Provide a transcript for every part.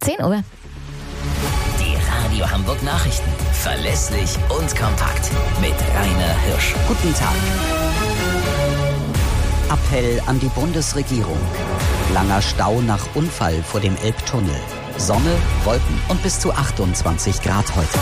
10 Uhr. Die Radio Hamburg Nachrichten. Verlässlich und kompakt. Mit Rainer Hirsch. Guten Tag. Appell an die Bundesregierung. Langer Stau nach Unfall vor dem Elbtunnel. Sonne, Wolken und bis zu 28 Grad heute.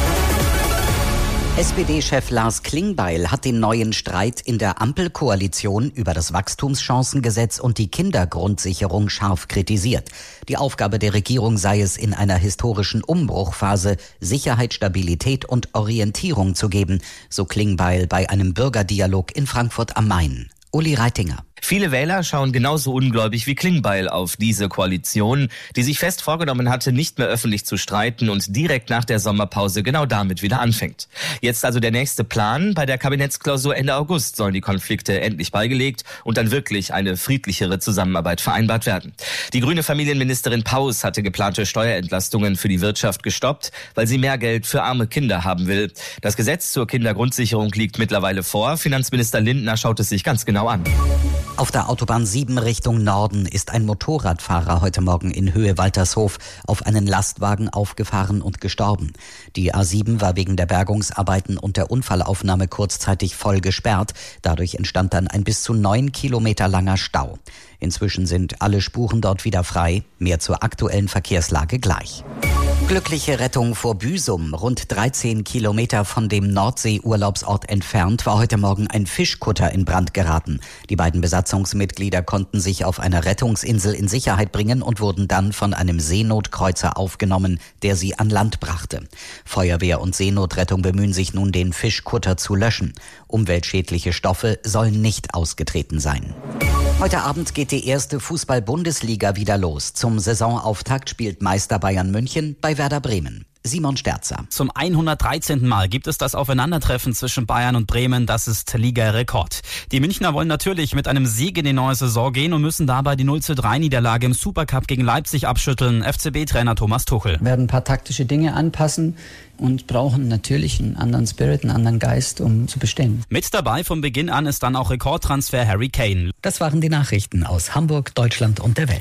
SPD-Chef Lars Klingbeil hat den neuen Streit in der Ampelkoalition über das Wachstumschancengesetz und die Kindergrundsicherung scharf kritisiert. Die Aufgabe der Regierung sei es, in einer historischen Umbruchphase Sicherheit, Stabilität und Orientierung zu geben, so Klingbeil bei einem Bürgerdialog in Frankfurt am Main. Uli Reitinger. Viele Wähler schauen genauso ungläubig wie Klingbeil auf diese Koalition, die sich fest vorgenommen hatte, nicht mehr öffentlich zu streiten und direkt nach der Sommerpause genau damit wieder anfängt. Jetzt also der nächste Plan. Bei der Kabinettsklausur Ende August sollen die Konflikte endlich beigelegt und dann wirklich eine friedlichere Zusammenarbeit vereinbart werden. Die grüne Familienministerin Paus hatte geplante Steuerentlastungen für die Wirtschaft gestoppt, weil sie mehr Geld für arme Kinder haben will. Das Gesetz zur Kindergrundsicherung liegt mittlerweile vor. Finanzminister Lindner schaut es sich ganz genau an. Auf der Autobahn 7 Richtung Norden ist ein Motorradfahrer heute Morgen in Höhe Waltershof auf einen Lastwagen aufgefahren und gestorben. Die A7 war wegen der Bergungsarbeiten und der Unfallaufnahme kurzzeitig voll gesperrt. Dadurch entstand dann ein bis zu 9 Kilometer langer Stau. Inzwischen sind alle Spuren dort wieder frei. Mehr zur aktuellen Verkehrslage gleich. Glückliche Rettung vor Büsum. Rund 13 Kilometer von dem Nordsee-Urlaubsort entfernt war heute Morgen ein Fischkutter in Brand geraten. Die beiden Besatzungsmitglieder konnten sich auf einer Rettungsinsel in Sicherheit bringen und wurden dann von einem Seenotkreuzer aufgenommen, der sie an Land brachte. Feuerwehr und Seenotrettung bemühen sich nun, den Fischkutter zu löschen. Umweltschädliche Stoffe sollen nicht ausgetreten sein. Heute Abend geht die erste Fußball-Bundesliga wieder los. Zum Saisonauftakt spielt Meister Bayern München bei Werder Bremen. Simon Sterzer. Zum 113. Mal gibt es das Aufeinandertreffen zwischen Bayern und Bremen. Das ist Liga-Rekord. Die Münchner wollen natürlich mit einem Sieg in die neue Saison gehen und müssen dabei die 0:3-Niederlage im Supercup gegen Leipzig abschütteln. FCB-Trainer Thomas Tuchel. Wir werden ein paar taktische Dinge anpassen und brauchen natürlich einen anderen Spirit, einen anderen Geist, um zu bestehen. Mit dabei von Beginn an ist dann auch Rekordtransfer Harry Kane. Das waren die Nachrichten aus Hamburg, Deutschland und der Welt.